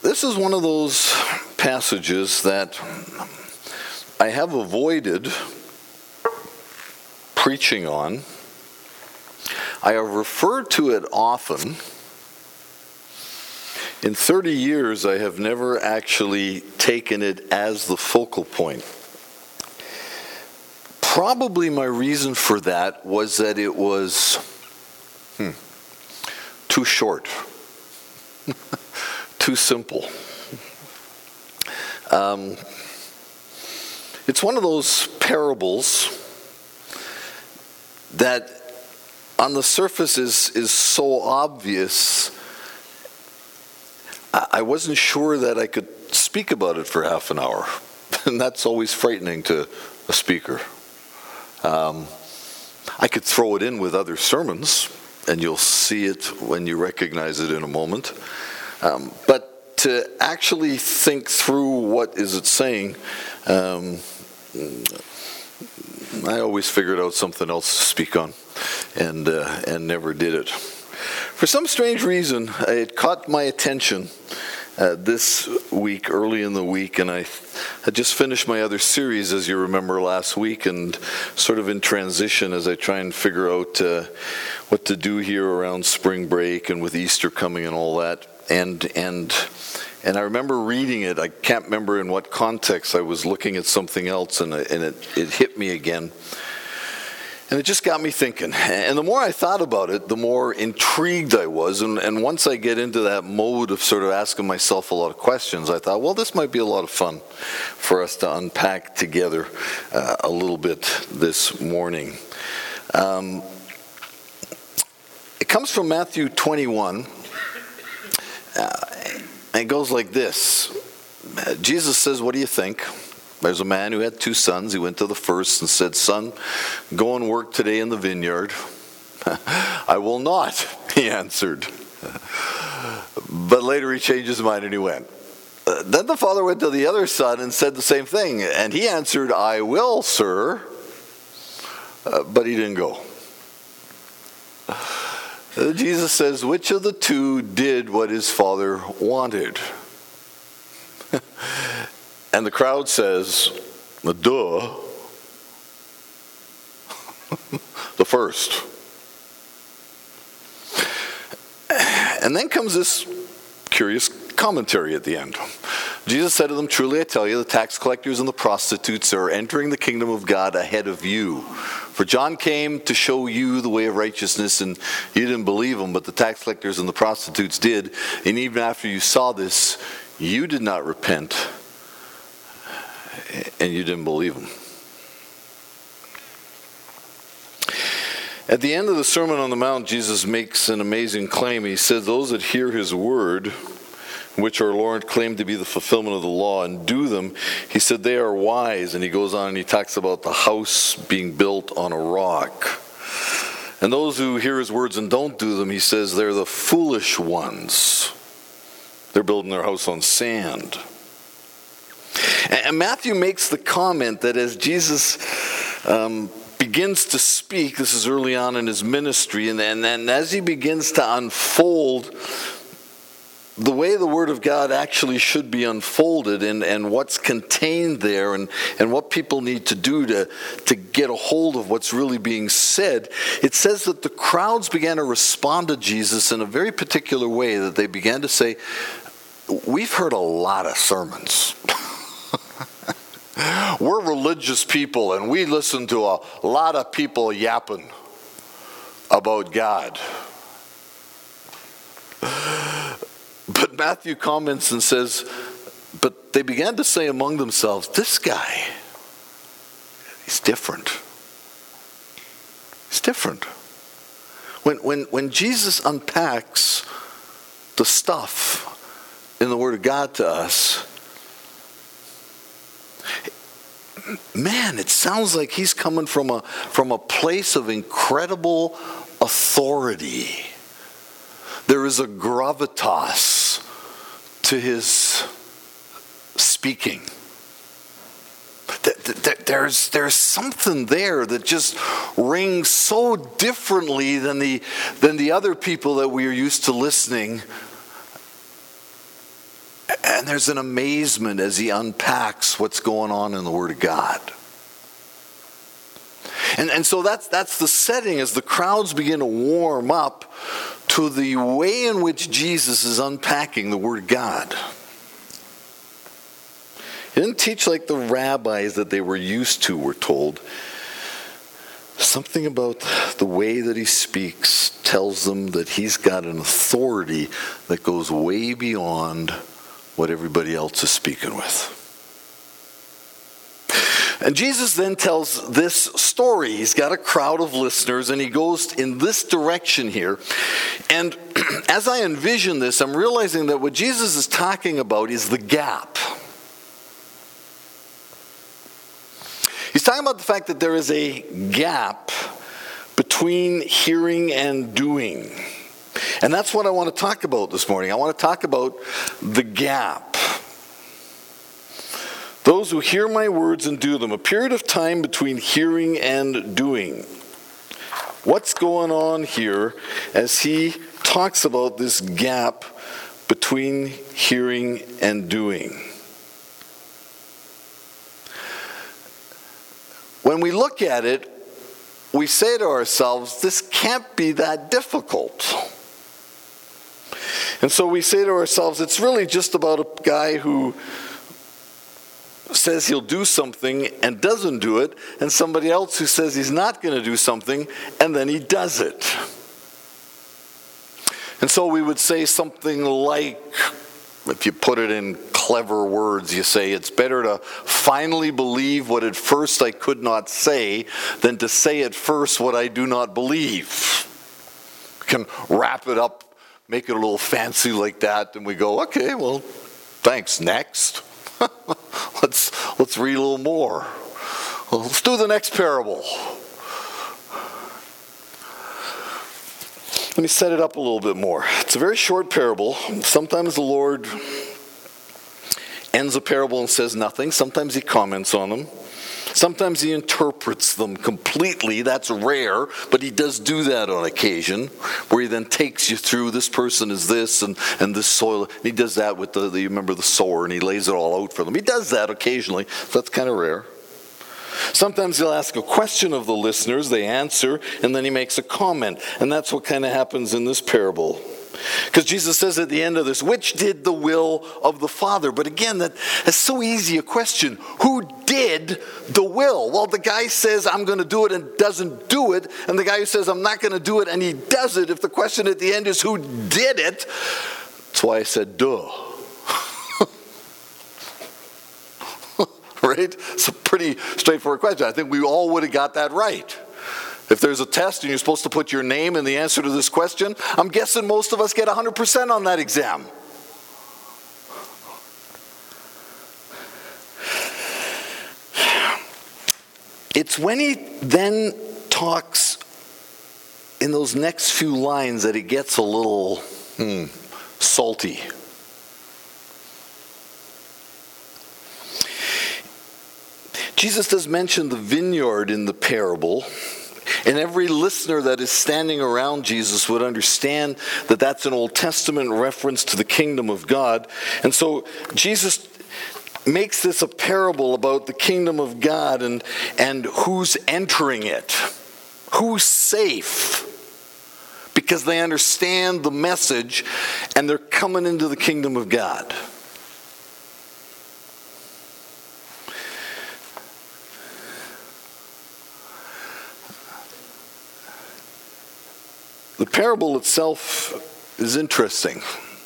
This is one of those passages that I have avoided preaching on. I have referred to it often. In 30 years, I have never actually taken it as the focal point. Probably my reason for that was that it was too short, too simple. It's one of those parables that on the surface is so obvious. I wasn't sure that I could speak about it for half an hour, and that's always frightening to a speaker. I could throw it in with other sermons, and you'll see it when you recognize it in a moment. But to actually think through what is it saying, I always figured out something else to speak on, and never did it. For some strange reason, it caught my attention this week, early in the week, and I had just finished my other series, as you remember, last week, and sort of in transition as I try and figure out what to do here around spring break and with Easter coming and all that. And I remember reading it. I can't remember in what context. I was looking at something else, and it hit me again. And it just got me thinking. And the more I thought about it, the more intrigued I was. And once I get into that mode of sort of asking myself a lot of questions, I thought, well, this might be a lot of fun for us to unpack together a little bit this morning. It comes from Matthew 21. And it goes like this. Jesus says, what do you think? There's a man who had 2 sons. He went to the first and said, son, go and work today in the vineyard. I will not, he answered. But later he changed his mind and he went. Then the father went to the other son and said the same thing. And he answered, I will, sir. But he didn't go. Jesus says, which of the 2 did what his father wanted? And the crowd says, duh, the first. And then comes this curious commentary at the end. Jesus said to them, truly I tell you, the tax collectors and the prostitutes are entering the kingdom of God ahead of you. For John came to show you the way of righteousness, and you didn't believe him, but the tax collectors and the prostitutes did. And even after you saw this, you did not repent, and you didn't believe him. At the end of the Sermon on the Mount, Jesus makes an amazing claim. He says, those that hear his word, which our Lord claimed to be the fulfillment of the law, and do them, he said they are wise. And he goes on and he talks about the house being built on a rock. And those who hear his words and don't do them, he says they're the foolish ones. They're building their house on sand. And Matthew makes the comment that as Jesus begins to speak, this is early on in his ministry, and then as he begins to unfold the way the Word of God actually should be unfolded, and what's contained there, and what people need to do to get a hold of what's really being said, it says that the crowds began to respond to Jesus in a very particular way, that they began to say, we've heard a lot of sermons. We're religious people, and we listen to a lot of people yapping about God. But Matthew comments and says, but they began to say among themselves, this guy, he's different. He's different. When Jesus unpacks the stuff in the Word of God to us, man, it sounds like he's coming from a place of incredible authority. There is a gravitas to his speaking. There's something there that just rings so differently than the other people that we are used to listening. And there's an amazement as he unpacks what's going on in the Word of God. And so that's the setting as the crowds begin to warm up to the way in which Jesus is unpacking the Word of God. He didn't teach like the rabbis that they were used to, we're told. Something about the way that he speaks tells them that he's got an authority that goes way beyond what everybody else is speaking with. And Jesus then tells this story. He's got a crowd of listeners, and he goes in this direction here. And as I envision this, I'm realizing that what Jesus is talking about is the gap. He's talking about the fact that there is a gap between hearing and doing. And that's what I want to talk about this morning. I want to talk about the gap. Those who hear my words and do them, a period of time between hearing and doing. What's going on here as he talks about this gap between hearing and doing? When we look at it, we say to ourselves, this can't be that difficult. And so we say to ourselves, it's really just about a guy who says he'll do something and doesn't do it, and somebody else who says he's not going to do something and then he does it. And so we would say something like, if you put it in clever words, you say it's better to finally believe what at first I could not say than to say at first what I do not believe. We can wrap it up, make it a little fancy like that, and we go, okay, well, thanks, next. Let's read a little more. Well, let's do the next parable. Let me set it up a little bit more. It's a very short parable. Sometimes the Lord ends a parable and says nothing. Sometimes he comments on them. Sometimes he interprets them completely. That's rare, but he does do that on occasion, where he then takes you through, this person is this, and this soil. And he does that with you remember the sower, and he lays it all out for them. He does that occasionally, so that's kind of rare. Sometimes he'll ask a question of the listeners, they answer, and then he makes a comment. And that's what kind of happens in this parable. Because Jesus says at the end of this, which did the will of the Father? But again, that's so easy a question. Who did the will? Well, the guy says, I'm going to do it and doesn't do it. And the guy who says, I'm not going to do it and he does it. If the question at the end is who did it, that's why I said, duh. Right? It's a pretty straightforward question. I think we all would have got that right. If there's a test and you're supposed to put your name in the answer to this question, I'm guessing most of us get 100% on that exam. It's when he then talks in those next few lines that it gets a little salty. Jesus does mention the vineyard in the parable. And every listener that is standing around Jesus would understand that that's an Old Testament reference to the kingdom of God. And so Jesus makes this a parable about the kingdom of God and who's entering it. Who's safe. Because they understand the message and they're coming into the kingdom of God. The parable itself is interesting.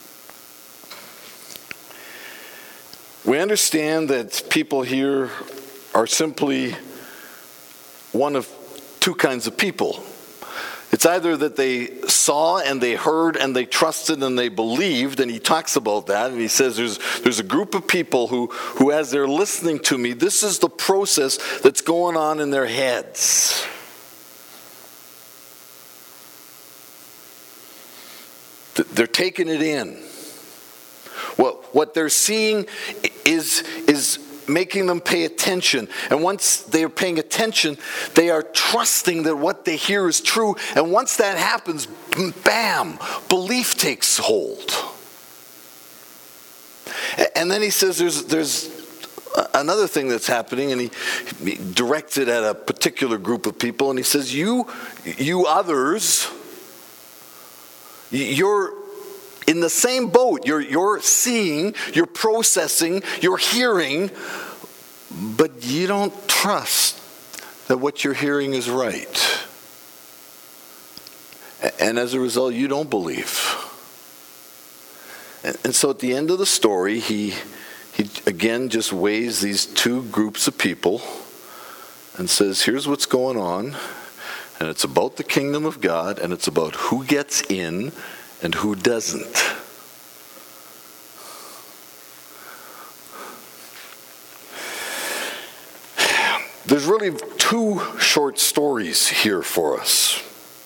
We understand that people here are simply one of two kinds of people. It's either that they saw and they heard and they trusted and they believed, and he talks about that, and he says there's a group of people who as they're listening to me, this is the process that's going on in their heads. They're taking it in. What they're seeing is making them pay attention. And once they are paying attention, they are trusting that what they hear is true. And once that happens, bam, belief takes hold. And then he says there's another thing that's happening, and he directs it at a particular group of people, and he says, you others, you're in the same boat. You're seeing, you're processing, you're hearing, but you don't trust that what you're hearing is right. And as a result, you don't believe. And so at the end of the story, he again just weighs these two groups of people and says, here's what's going on. And it's about the kingdom of God, and it's about who gets in and who doesn't. There's really two short stories here for us.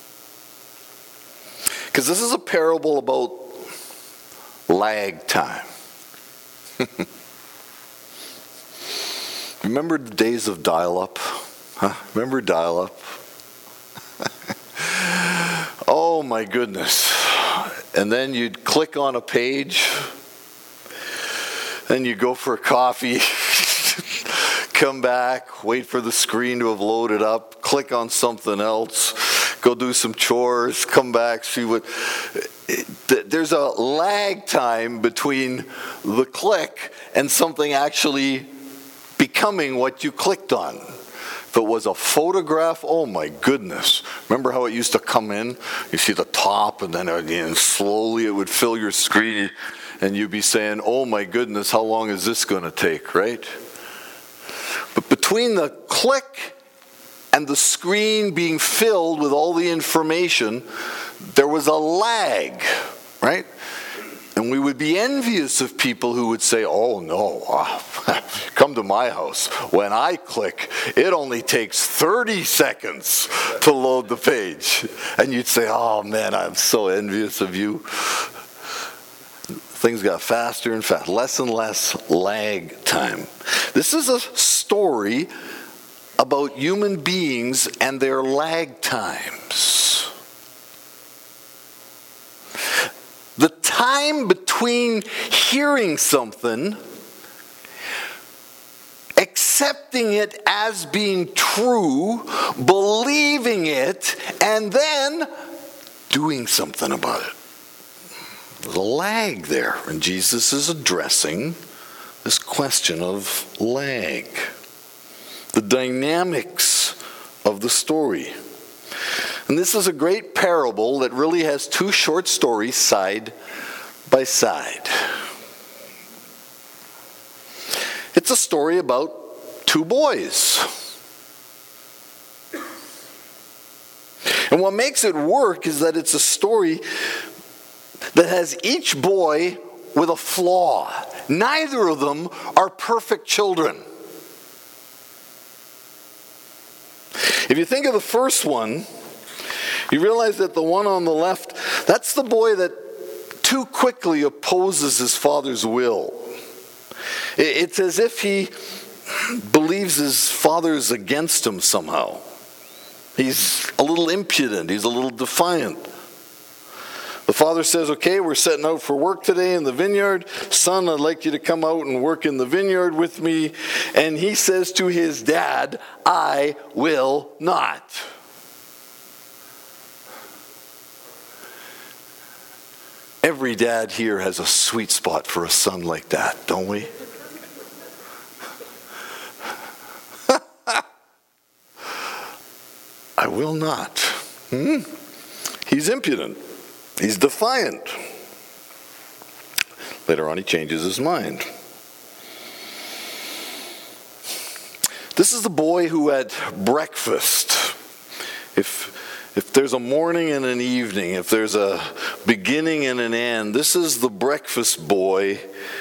Because this is a parable about lag time. Remember the days of dial-up? Huh? Remember dial-up? Oh my goodness. And then you'd click on a page, then you go for a coffee, come back, wait for the screen to have loaded up, click on something else, go do some chores, come back, see what... There's a lag time between the click and something actually becoming what you clicked on. If it was a photograph, oh my goodness. Remember how it used to come in? You see the top, and then again, slowly it would fill your screen, and you'd be saying, oh my goodness, how long is this going to take, right? But between the click and the screen being filled with all the information, there was a lag, right? And we would be envious of people who would say, oh no, come to my house. When I click, it only takes 30 seconds to load the page. And you'd say, oh man, I'm so envious of you. Things got faster and faster, less and less lag time. This is a story about human beings and their lag times. The time between hearing something, accepting it as being true, believing it, and then doing something about it. There's a lag there, and Jesus is addressing this question of lag, the dynamics of the story. And this is a great parable that really has two short stories side by side. It's a story about two boys. And what makes it work is that it's a story that has each boy with a flaw. Neither of them are perfect children. If you think of the first one, you realize that the one on the left, that's the boy that too quickly opposes his father's will. It's as if he believes his father is against him somehow. He's a little impudent. He's a little defiant. The father says, okay, we're setting out for work today in the vineyard. Son, I'd like you to come out and work in the vineyard with me. And he says to his dad, I will not. Every dad here has a sweet spot for a son like that, don't we? I will not. He's impudent. He's defiant. Later on, he changes his mind. This is the boy who at breakfast, if there's a morning and an evening, if there's a beginning and an end, this is the breakfast boy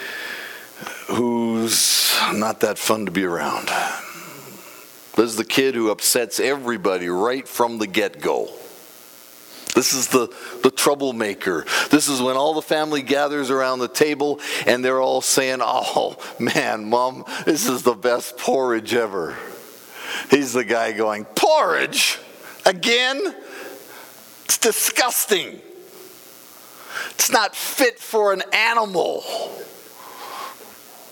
who's not that fun to be around. This is the kid who upsets everybody right from the get-go. This is the troublemaker. This is when all the family gathers around the table and they're all saying, oh man, Mom, this is the best porridge ever. He's the guy going, porridge? Again? It's disgusting. It's not fit for an animal.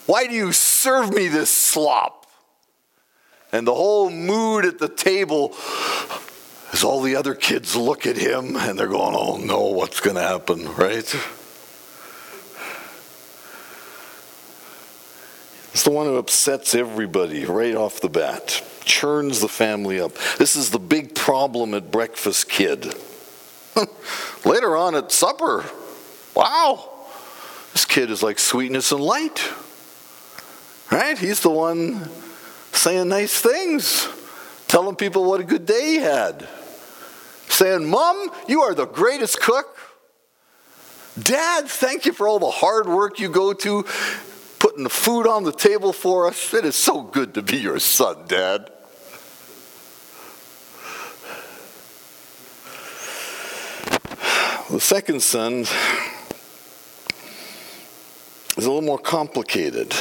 Why do you serve me this slop? And the whole mood at the table, as all the other kids look at him and they're going, oh no, what's going to happen, right? It's the one who upsets everybody right off the bat, churns the family up. This is the big problem at breakfast, kid. Later on at supper, wow, this kid is like sweetness and light, right? He's the one saying nice things, telling people what a good day he had, saying, Mom, you are the greatest cook. Dad, thank you for all the hard work you go to, putting the food on the table for us. It is so good to be your son, Dad. The second son is a little more complicated.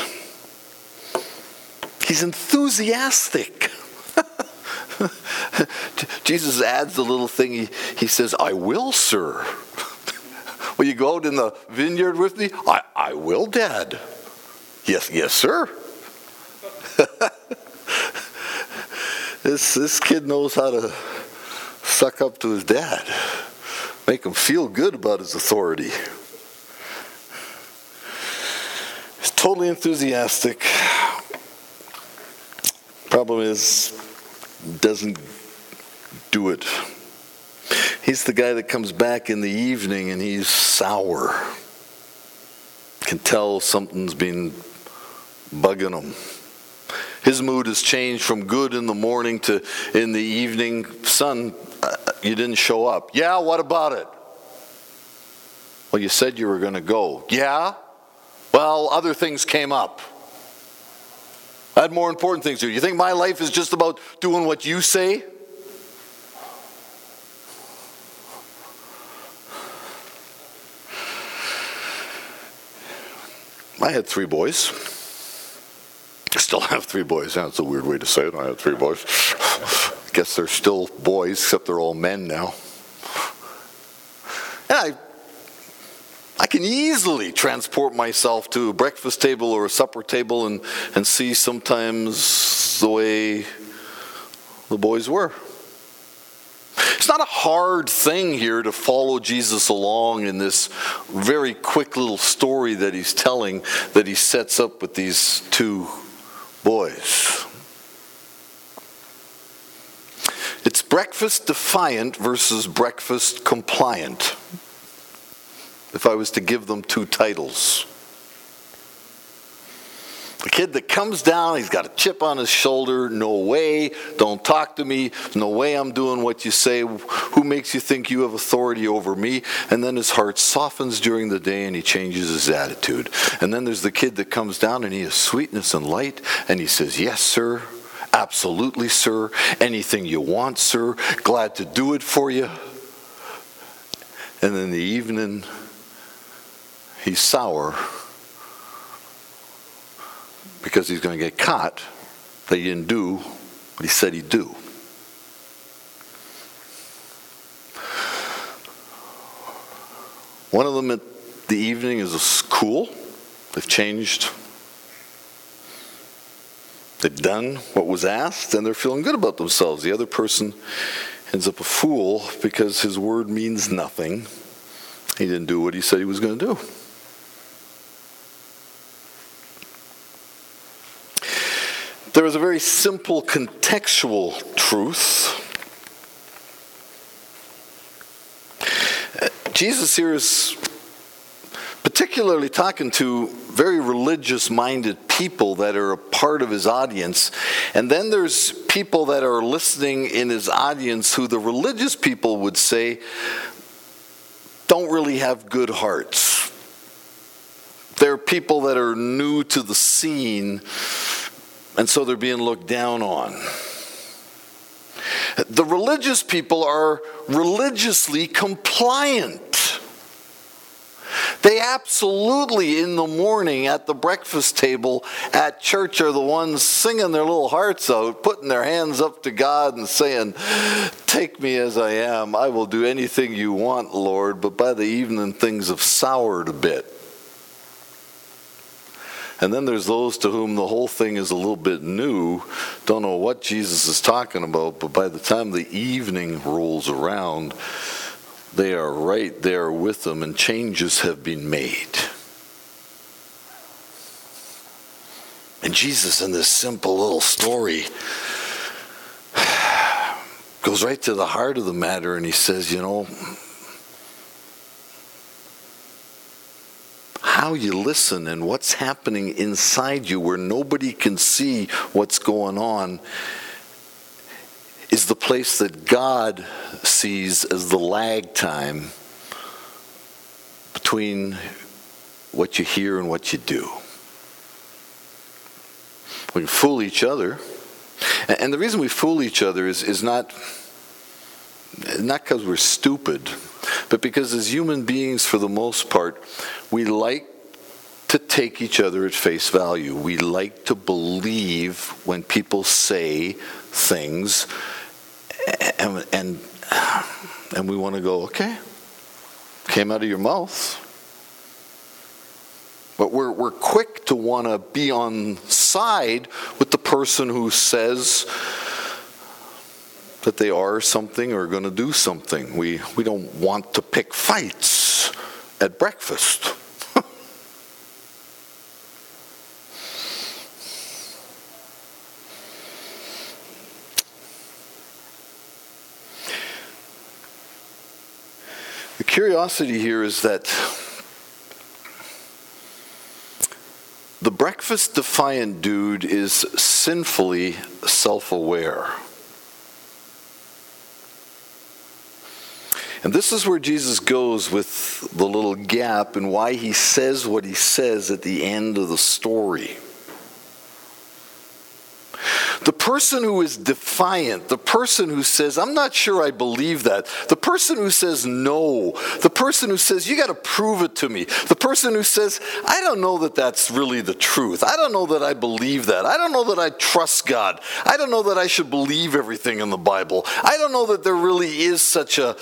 He's enthusiastic. Jesus adds the little thing. He says, I will, sir. Will you go out in the vineyard with me? I will, Dad. Yes, sir. This kid knows how to suck up to his dad. Make him feel good about his authority. He's totally enthusiastic. Problem is, doesn't do it. He's the guy that comes back in the evening and he's sour. Can tell something's been bugging him. His mood has changed from good in the morning to in the evening. Son, you didn't show up. Yeah, what about it? Well, you said you were going to go. Yeah? Well, other things came up. I had more important things to do. You think my life is just about doing what you say? I had 3 boys. I still have 3 boys. That's a weird way to say it. I have 3 boys. I guess they're still boys, except they're all men now. And I can easily transport myself to a breakfast table or a supper table and see sometimes the way the boys were. It's not a hard thing here to follow Jesus along in this very quick little story that he's telling, that he sets up with these 2 boys. It's breakfast defiant versus breakfast compliant, if I was to give them 2 titles. The kid that comes down, he's got a chip on his shoulder. No way, don't talk to me. No way I'm doing what you say. Who makes you think you have authority over me? And then his heart softens during the day and he changes his attitude. And then there's the kid that comes down and he has sweetness and light and he says, yes, sir. Absolutely, sir. Anything you want, sir. Glad to do it for you. And in the evening, he's sour because he's going to get caught that he didn't do what he said he'd do. One of them at the evening is cool. They've changed. They've done what was asked, and they're feeling good about themselves. The other person ends up a fool because his word means nothing. He didn't do what he said he was going to do. There is a very simple contextual truth. Jesus here is particularly talking to very religious-minded people that are a part of his audience. And then there's people that are listening in his audience who the religious people would say don't really have good hearts. They're people that are new to the scene, and so they're being looked down on. The religious people are religiously compliant. They absolutely, in the morning at the breakfast table at church, are the ones singing their little hearts out, putting their hands up to God and saying, take me as I am. I will do anything you want, Lord. But by the evening, things have soured a bit. And then there's those to whom the whole thing is a little bit new, don't know what Jesus is talking about, but by the time the evening rolls around, they are right there with them, and changes have been made. And Jesus, in this simple little story, goes right to the heart of the matter, and he says, how you listen and what's happening inside you where nobody can see what's going on is the place that God sees as the lag time between what you hear and what you do. We can fool each other. And the reason we fool each other is not because we're stupid, but because as human beings, for the most part, we like to take each other at face value. We like to believe when people say things, and we want to go, okay, came out of your mouth. But we're quick to want to be on side with the person who says that they are something or going to do something. We don't want to pick fights at breakfast. The curiosity here is that the breakfast defiant dude is sinfully self-aware. And this is where Jesus goes with the little gap and why he says what he says at the end of the story. The person who is defiant, the person who says, I'm not sure I believe that, the person who says no, the person who says, you got to prove it to me, the person who says, I don't know that that's really the truth, I don't know that I believe that, I don't know that I trust God, I don't know that I should believe everything in the Bible, I don't know that there really is such a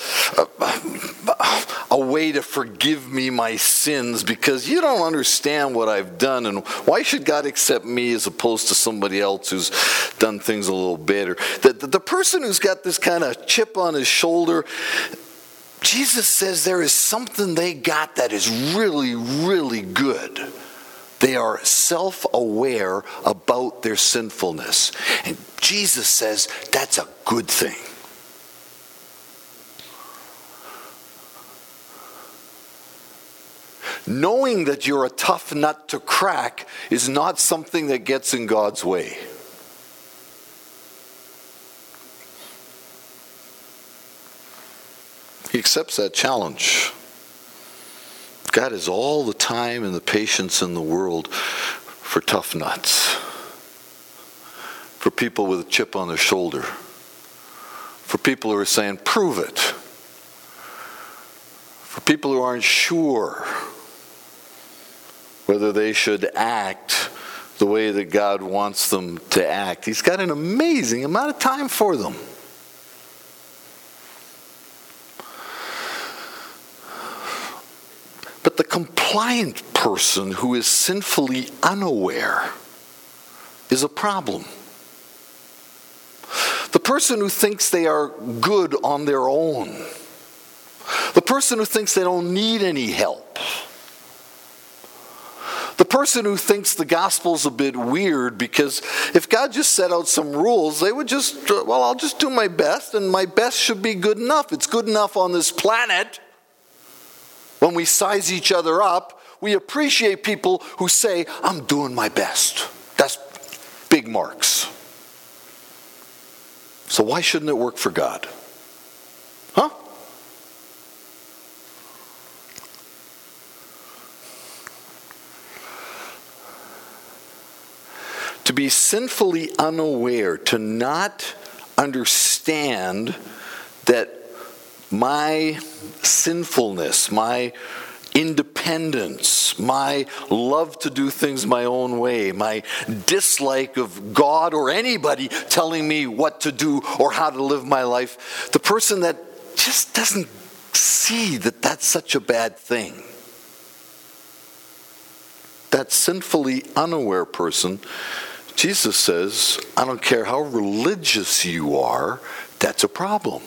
way to forgive me my sins because you don't understand what I've done, and why should God accept me as opposed to somebody else who's done things a little better. The person who's got this kind of chip on his shoulder, Jesus says there is something they got that is really, really good. They are self-aware about their sinfulness. And Jesus says that's a good thing. Knowing that you're a tough nut to crack is not something that gets in God's way. He accepts that challenge. God has all the time and the patience in the world for tough nuts, for people with a chip on their shoulder, for people who are saying, prove it, for people who aren't sure whether they should act the way that God wants them to act. He's got an amazing amount of time for them. But the compliant person who is sinfully unaware is a problem. The person who thinks they are good on their own. The person who thinks they don't need any help. The person who thinks the gospel's a bit weird because if God just set out some rules, they would just, I'll just do my best and my best should be good enough. It's good enough on this planet. When we size each other up, we appreciate people who say, I'm doing my best. That's big marks. So why shouldn't it work for God? Huh? To be sinfully unaware, to not understand that my sinfulness, my independence, my love to do things my own way, my dislike of God or anybody telling me what to do or how to live my life, the person that just doesn't see that that's such a bad thing, that sinfully unaware person, Jesus says, I don't care how religious you are, that's a problem.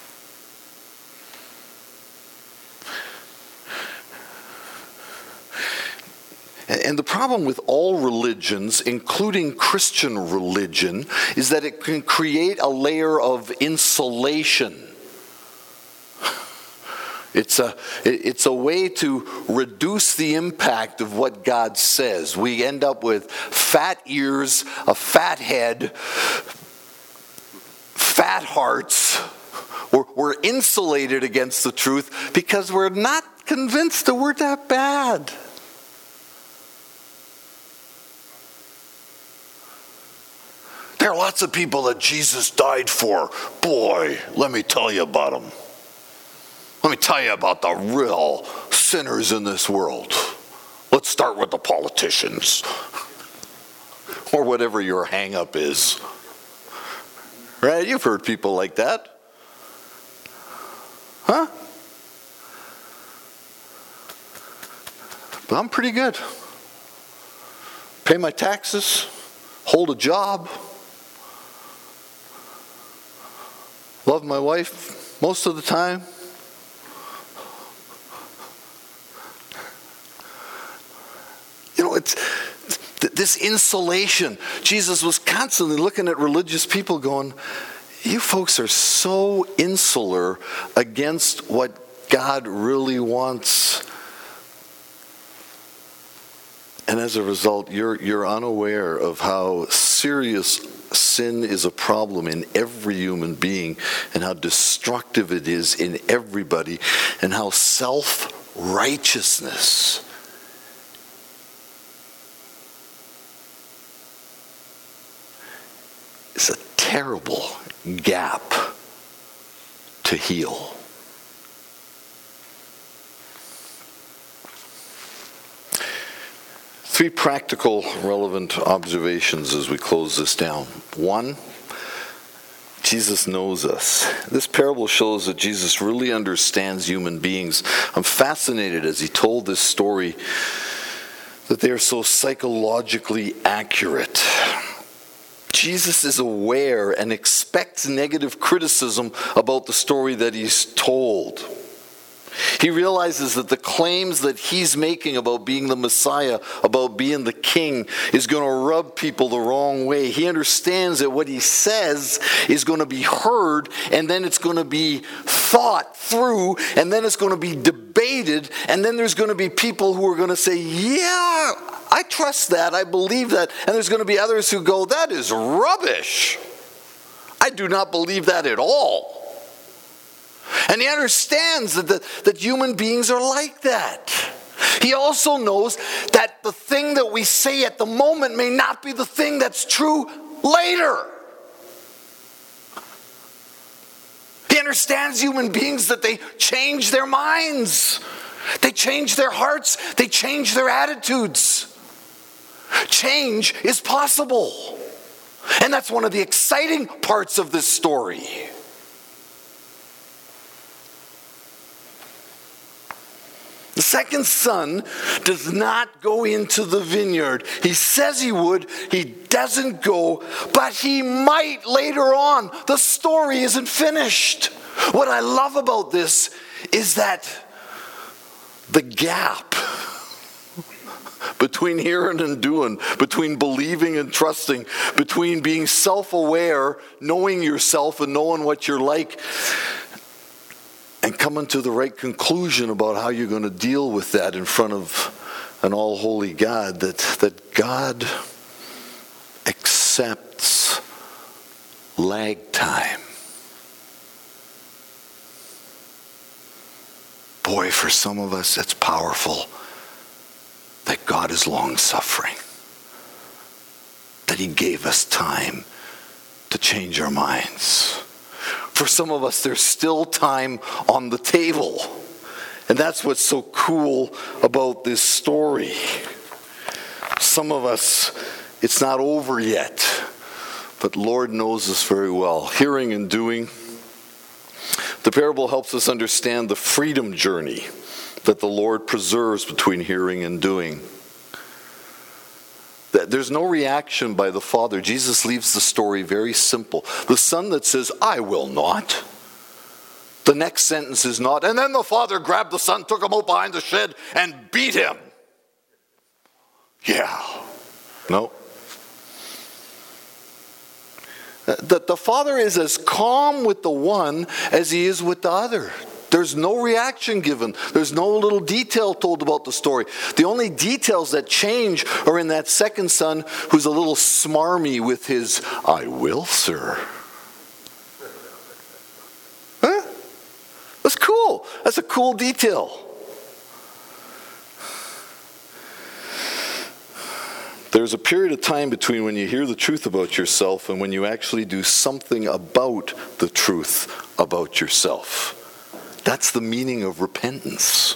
And the problem with all religions, including Christian religion, is that it can create a layer of insulation. It's a way to reduce the impact of what God says. We end up with fat ears, a fat head, fat hearts. We're insulated against the truth because we're not convinced that we're that bad. There are lots of people that Jesus died for. Boy, let me tell you about them. Let me tell you about the real sinners in this world. Let's start with the politicians. Or whatever your hang-up is. Right? You've heard people like that. Huh? But I'm pretty good. Pay my taxes. Hold a job. Love my wife most of the time. You know, it's this insulation. Jesus was constantly looking at religious people going, you folks are so insular against what God really wants. And as a result, you're unaware of how serious sin is a problem in every human being, and how destructive it is in everybody, and how self-righteousness is a terrible gap to heal. Three practical, relevant observations as we close this down. One, Jesus knows us. This parable shows that Jesus really understands human beings. I'm fascinated as he told this story that they are so psychologically accurate. Jesus is aware and expects negative criticism about the story that he's told. He realizes that the claims that he's making about being the Messiah, about being the king, is going to rub people the wrong way. He understands that what he says is going to be heard, and then it's going to be thought through, and then it's going to be debated, and then there's going to be people who are going to say, yeah, I trust that, I believe that, and there's going to be others who go, that is rubbish. I do not believe that at all. And he understands that human beings are like that. He also knows that the thing that we say at the moment may not be the thing that's true later. He understands human beings, that they change their minds. They change their hearts. They change their attitudes. Change is possible. And that's one of the exciting parts of this story. The second son does not go into the vineyard. He says he would. He doesn't go, but he might later on. The story isn't finished. What I love about this is that the gap between hearing and doing, between believing and trusting, between being self-aware, knowing yourself and knowing what you're like, and coming to the right conclusion about how you're going to deal with that in front of an all-holy God, that God accepts lag time. Boy, for some of us, that's powerful, that God is long-suffering, that he gave us time to change our minds. For some of us, there's still time on the table. And that's what's so cool about this story. Some of us, it's not over yet. But Lord knows us very well. Hearing and doing. The parable helps us understand the freedom journey that the Lord preserves between hearing and doing. There's no reaction by the Father. Jesus leaves the story very simple. The Son that says, I will not. The next sentence is not, and then the Father grabbed the Son, took him out behind the shed, and beat him. Yeah. No. The Father is as calm with the one as he is with the other. There's no reaction given. There's no little detail told about the story. The only details that change are in that second son who's a little smarmy with his, I will, sir. Huh? That's cool. That's a cool detail. There's a period of time between when you hear the truth about yourself and when you actually do something about the truth about yourself. That's the meaning of repentance.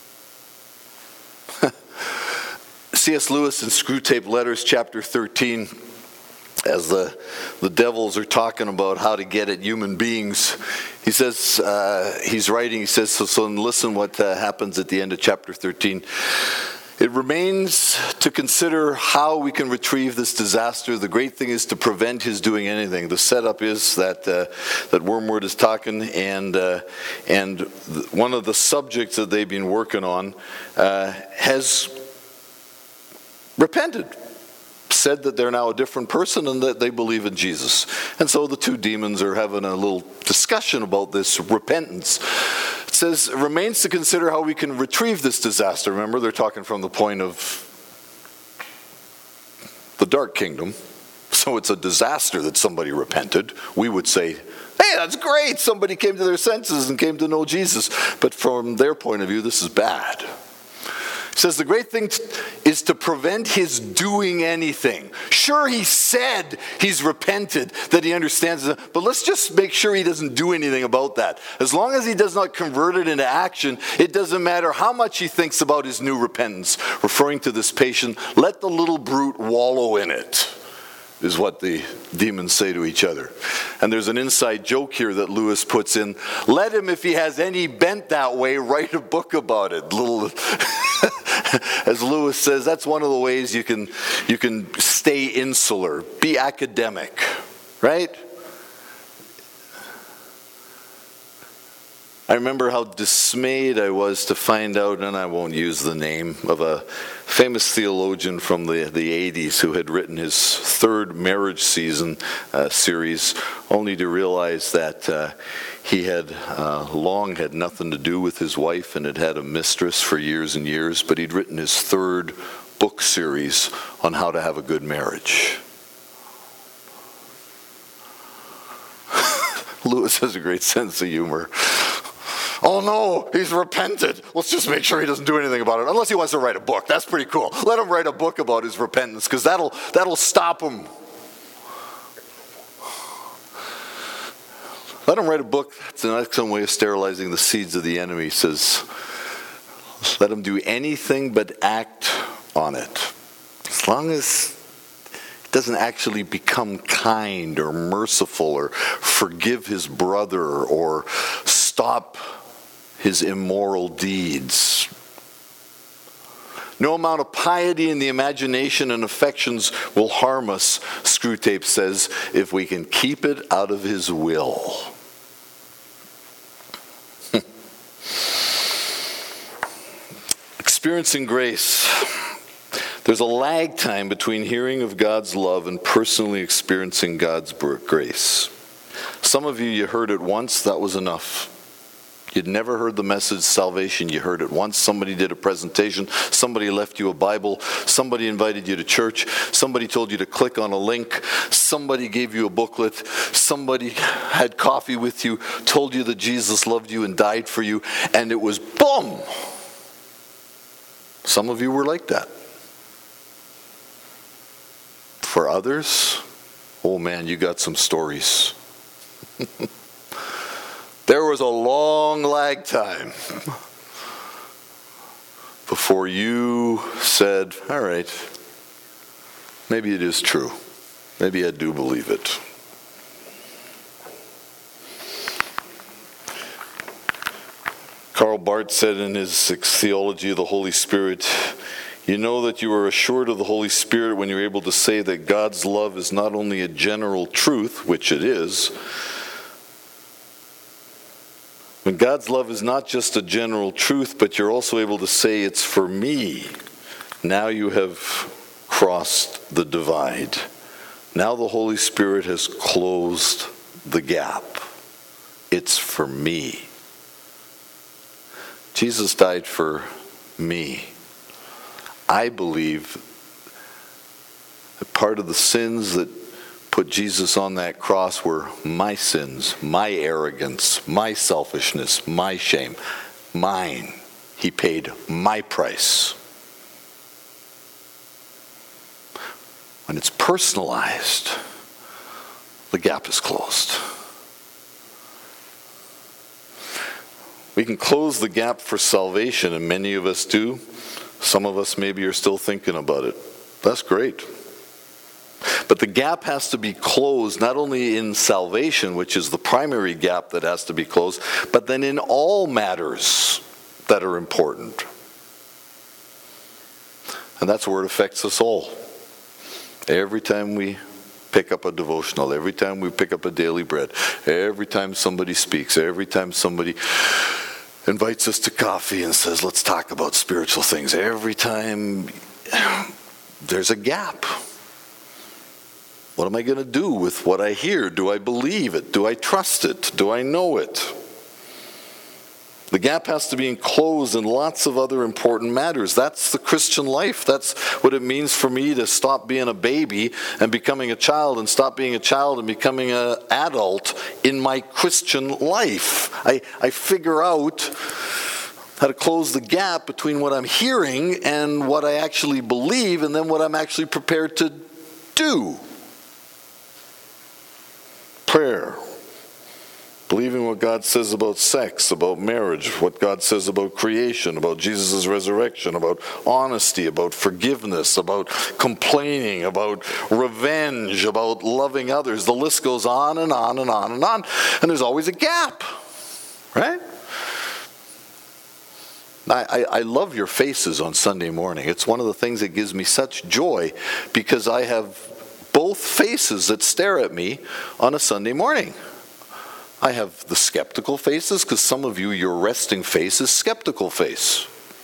C.S. Lewis in Screwtape Letters, chapter 13, as the devils are talking about how to get at human beings, he says, he's writing, he says, so listen what happens at the end of chapter 13. It remains to consider how we can retrieve this disaster. The great thing is to prevent his doing anything. The setup is that Wormwood is talking, and one of the subjects that they've been working on has repented, said that they're now a different person and that they believe in Jesus. And so the two demons are having a little discussion about this repentance. It says, it remains to consider how we can retrieve this disaster. Remember, they're talking from the point of the Dark Kingdom. So it's a disaster that somebody repented. We would say, hey, that's great. Somebody came to their senses and came to know Jesus. But from their point of view, this is bad. It says the great thing is to prevent his doing anything. Sure, he said he's repented, that he understands it, but let's just make sure he doesn't do anything about that. As long as he does not convert it into action, it doesn't matter how much he thinks about his new repentance. Referring to this patient, let the little brute wallow in it, is what the demons say to each other. And there's an inside joke here that Lewis puts in. Let him, if he has any bent that way, write a book about it. As Lewis says, that's one of the ways you can stay insular, be academic, right? I remember how dismayed I was to find out, and I won't use the name, of a famous theologian from the 80s who had written his third marriage season series, only to realize that he had long had nothing to do with his wife and had had a mistress for years and years, but he'd written his third book series on how to have a good marriage. Lewis has a great sense of humor. Oh no, he's repented. Let's just make sure he doesn't do anything about it. Unless he wants to write a book. That's pretty cool. Let him write a book about his repentance, because that'll stop him. Let him write a book. That's an excellent way of sterilizing the seeds of the enemy. He says, let him do anything but act on it. As long as he doesn't actually become kind or merciful or forgive his brother or stop his immoral deeds. No amount of piety in the imagination and affections will harm us, Screwtape says, if we can keep it out of his will. Experiencing grace. There's a lag time between hearing of God's love and personally experiencing God's grace. Some of you heard it once, that was enough. You'd never heard the message salvation, you heard it once. Somebody did a presentation, somebody left you a Bible, somebody invited you to church, somebody told you to click on a link, somebody gave you a booklet, somebody had coffee with you, told you that Jesus loved you and died for you, and it was boom! Some of you were like that. For others, oh man, you got some stories. There was a long lag time before you said, all right, maybe it is true. Maybe I do believe it. Karl Barth said in his Theology of the Holy Spirit, You know that you are assured of the Holy Spirit when you're able to say that God's love is not only a general truth, which it is, when God's love is not just a general truth, but you're also able to say it's for me. Now you have crossed the divide. Now the Holy Spirit has closed the gap. It's for me. Jesus died for me. I believe that part of the sins that put Jesus on that cross were my sins, my arrogance, my selfishness, my shame, mine. He paid my price. When it's personalized, the gap is closed. We can close the gap for salvation, and many of us do. Some of us maybe are still thinking about it. That's great. But the gap has to be closed not only in salvation, which is the primary gap that has to be closed, but then in all matters that are important. And that's where it affects us all. Every time we pick up a devotional, every time we pick up a daily bread, every time somebody speaks, every time somebody invites us to coffee and says, let's talk about spiritual things, every time there's a gap. What am I going to do with what I hear? Do I believe it? Do I trust it? Do I know it? The gap has to be enclosed in lots of other important matters. That's the Christian life. That's what it means for me to stop being a baby and becoming a child, and stop being a child and becoming an adult in my Christian life. I figure out how to close the gap between what I'm hearing and what I actually believe, and then what I'm actually prepared to do. Prayer. Believing what God says about sex, about marriage, what God says about creation, about Jesus' resurrection, about honesty, about forgiveness, about complaining, about revenge, about loving others. The list goes on and on and on and on. And there's always a gap, right? I love your faces on Sunday morning. It's one of the things that gives me such joy, because I have both faces that stare at me on a Sunday morning. I have the skeptical faces, because some of you, your resting face is skeptical face.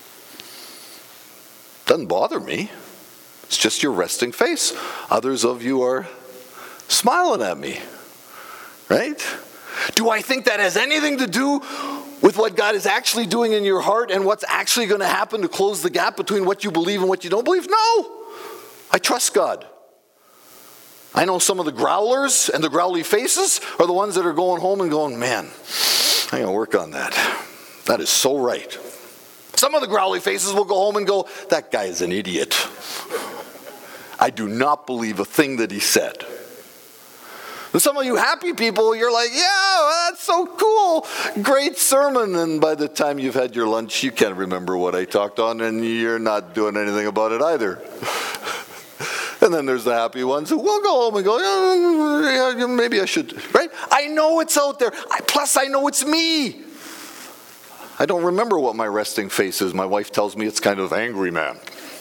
Doesn't bother me. It's just your resting face. Others of you are smiling at me, right? Do I think that has anything to do with what God is actually doing in your heart and what's actually going to happen to close the gap between what you believe and what you don't believe? No. I trust God. I know some of the growlers and the growly faces are the ones that are going home and going, man, I'm going to work on that. That is so right. Some of the growly faces will go home and go, that guy is an idiot. I do not believe a thing that he said. And some of you happy people, you're like, yeah, well, that's so cool. Great sermon. And by the time you've had your lunch, you can't remember what I talked on, and you're not doing anything about it either. And then there's the happy ones who will go home and go, yeah, maybe I should, right? I know it's out there. Plus, I know it's me. I don't remember what my resting face is. My wife tells me it's kind of angry man.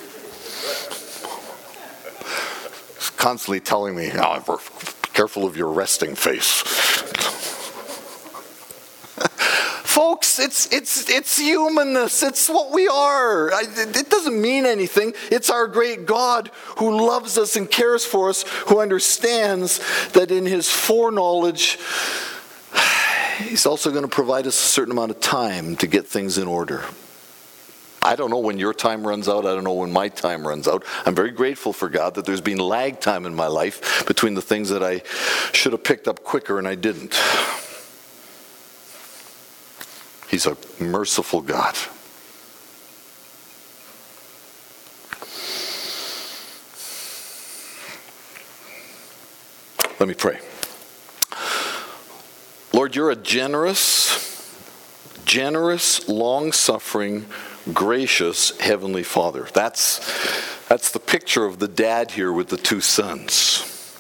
She's constantly telling me, oh, be careful of your resting face. Folks, it's humanness. It's what we are. It doesn't mean anything. It's our great God who loves us and cares for us, who understands that in his foreknowledge, he's also going to provide us a certain amount of time to get things in order. I don't know when your time runs out. I don't know when my time runs out. I'm very grateful for God that there's been lag time in my life between the things that I should have picked up quicker and I didn't. He's a merciful God. Let me pray. Lord, you're a generous, long-suffering, gracious Heavenly Father. That's the picture of the dad here with the two sons.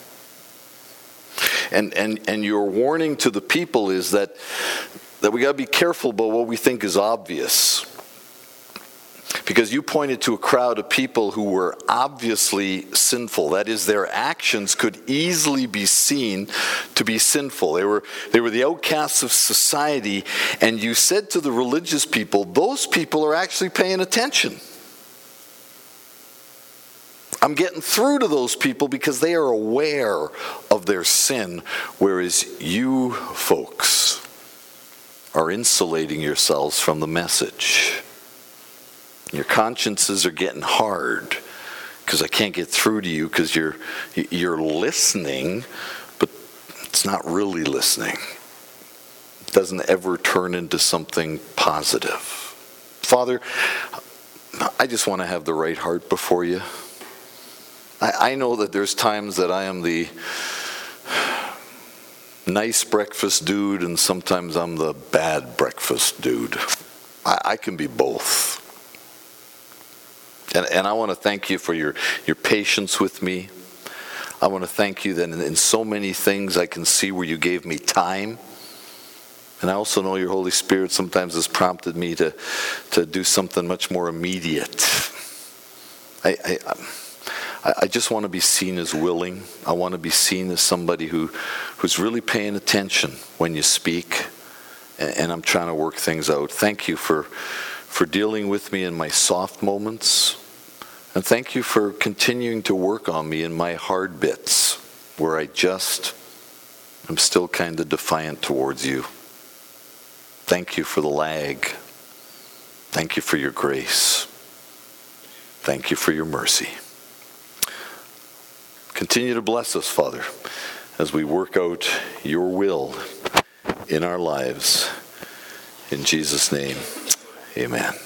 And your warning to the people is that we got to be careful about what we think is obvious. because you pointed to a crowd of people who were obviously sinful. That is, their actions could easily be seen to be sinful. They were the outcasts of society, and you said to the religious people, those people are actually paying attention. I'm getting through to those people because they are aware of their sin, whereas you folks are insulating yourselves from the message. Your consciences are getting hard because I can't get through to you because you're listening, but it's not really listening. It doesn't ever turn into something positive. Father, I just want to have the right heart before you. I know that there's times that I am the nice breakfast dude and sometimes I'm the bad breakfast dude. I can be both. And I want to thank you for your patience with me. I want to thank you that in so many things I can see where you gave me time. And I also know your Holy Spirit sometimes has prompted me to do something much more immediate. I just want to be seen as willing. I want to be seen as somebody who's really paying attention when you speak. And I'm trying to work things out. Thank you for dealing with me in my soft moments. And thank you for continuing to work on me in my hard bits where I just am still kind of defiant towards you. Thank you for the lag. Thank you for your grace. Thank you for your mercy. Continue to bless us, Father, as we work out your will in our lives. In Jesus' name, amen.